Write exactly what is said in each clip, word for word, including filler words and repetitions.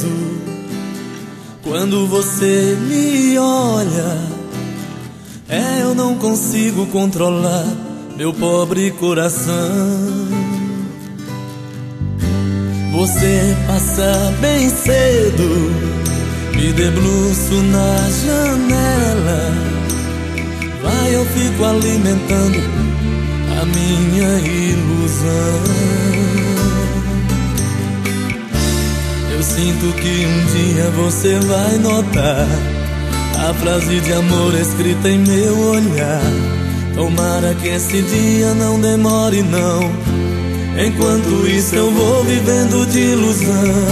indefeso quando você me olha. É, eu não consigo controlar meu pobre coração. Você passa bem cedo, me debruço na janela. Vai, eu fico alimentando a minha ilusão. Eu sinto que um dia você vai notar a frase de amor escrita em meu olhar. Tomara que esse dia não demore não. Enquanto isso eu vou vivendo de ilusão.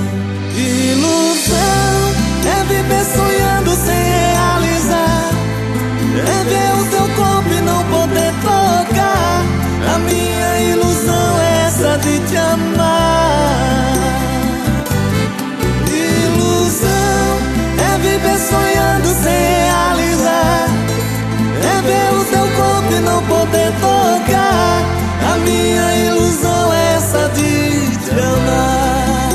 Ilusão é viver sonhando sem realizar. É ver o teu corpo e não poder tocar. A minha ilusão é essa de te amar. Ilusão é viver sonhando sem realizar. É ver o teu corpo e não poder tocar. A minha ilusão é essa de te amar.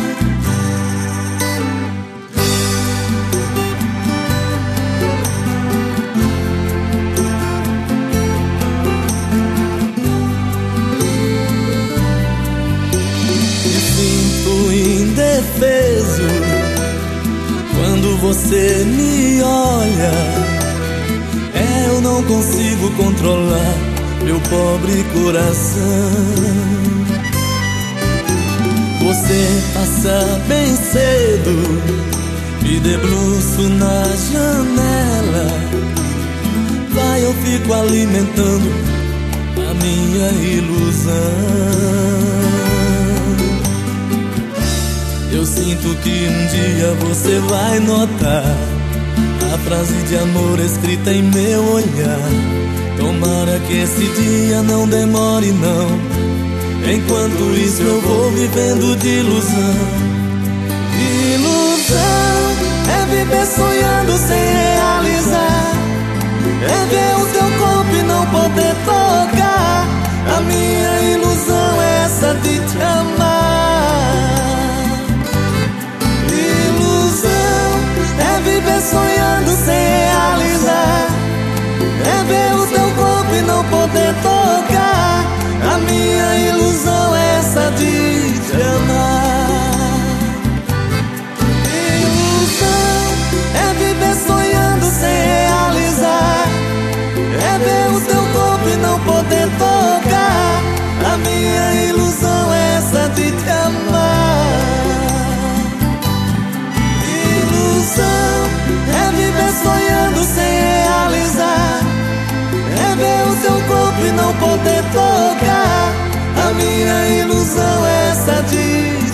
Me sinto indefeso quando você me olha. É, eu não consigo controlar meu pobre coração. Você passa bem cedo, me debruço na janela. Vai, eu fico alimentando a minha ilusão. Eu sinto que um dia você vai notar a frase de amor escrita em meu olhar. Tomara que esse dia não demore não. Enquanto isso eu vou vivendo de ilusão. Ilusão é viver sonhando sem realizar. É ver o teu corpo e não poder tocar. A minha ilusão é essa de te amar. Ilusão é viver sonhando sem realizar. É ver o teu corpo e não poder tocar. A minha ilusão é essa de te amar. Ilusão é viver sonhando sem realizar. É ver o teu corpo e não poder tocar. A minha ilusão é essa de te amar. Ilusão é viver sonhando sem realizar. É ver o teu corpo e não poder tocar. A minha ilusão é essa de